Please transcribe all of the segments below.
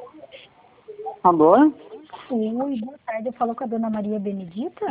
Alô? Oi, boa tarde. Eu falo com a dona Maria Benedita?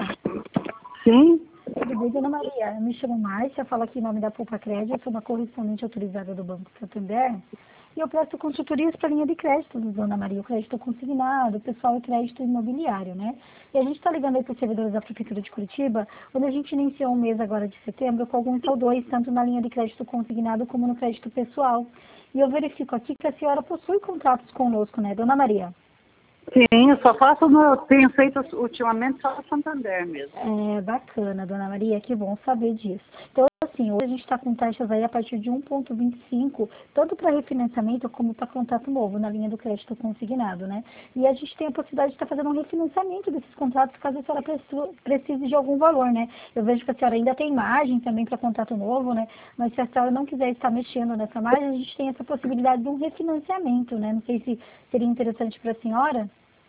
Sim? Tudo bem, dona Maria? Eu me chamo Márcia, falo aqui em nome da Poupa Crédito, eu sou uma correspondente autorizada do Banco Santander e eu presto consultorias para a linha de crédito, dona Maria, o crédito consignado, pessoal e crédito imobiliário, né? E a gente está ligando aí para os servidores da Prefeitura de Curitiba, onde a gente iniciou um mês agora de setembro com alguns saldões, tanto na linha de crédito consignado como no crédito pessoal. E eu verifico aqui que a senhora possui contratos conosco, né, dona Maria? Sim, eu só faço, eu tenho feito ultimamente só o Santander mesmo. É bacana, dona Maria, que bom saber disso. Então, assim, hoje a gente está com taxas aí a partir de 1,25, tanto para refinanciamento como para contato novo, na linha do crédito consignado, né? E a gente tem a possibilidade de estar fazendo um refinanciamento desses contratos, caso a senhora precise de algum valor, né? Eu vejo que a senhora ainda tem margem também para contato novo, né? Mas se a senhora não quiser estar mexendo nessa margem, a gente tem essa possibilidade de um refinanciamento, né? Não sei se seria interessante para a senhora.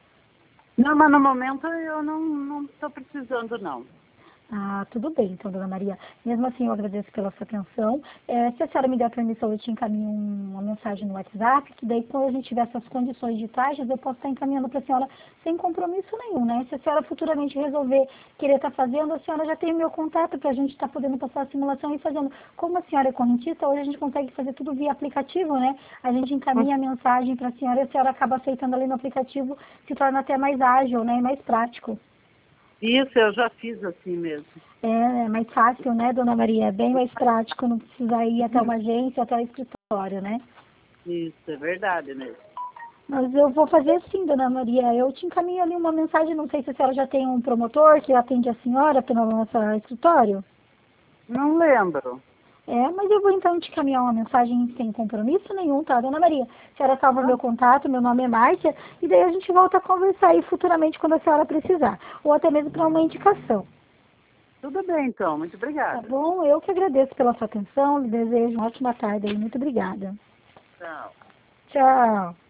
Não, mas no momento eu não estou precisando, não. Ah, tudo bem, então, dona Maria. Mesmo assim, eu agradeço pela sua atenção. Se a senhora me der permissão, eu te encaminho uma mensagem no WhatsApp, que daí, quando a gente tiver essas condições de taxas, eu posso estar encaminhando para a senhora sem compromisso nenhum, né? Se a senhora futuramente resolver querer estar fazendo, a senhora já tem o meu contato para a gente estar podendo passar a simulação e fazendo. Como a senhora é correntista, hoje a gente consegue fazer tudo via aplicativo, né? A gente encaminha a mensagem para a senhora e a senhora acaba aceitando ali no aplicativo, se torna até mais ágil, né? E mais prático. Isso, eu já fiz assim mesmo. É mais fácil, né, dona Maria? É bem mais prático, não precisa ir até uma agência, até o escritório, né? Isso, é verdade mesmo. Mas eu vou fazer assim, dona Maria. Eu te encaminho ali uma mensagem, não sei se a senhora já tem um promotor que atende a senhora pelo nosso escritório. Não lembro. Mas eu vou então te encaminhar uma mensagem sem compromisso nenhum, tá, dona Maria? A senhora salva meu contato, meu nome é Márcia, e daí a gente volta a conversar aí futuramente quando a senhora precisar. Ou até mesmo para uma indicação. Tudo bem, então. Muito Tá obrigada. bom? Eu que agradeço pela sua atenção, lhe desejo uma ótima tarde aí. Muito obrigada. Tchau. Tchau.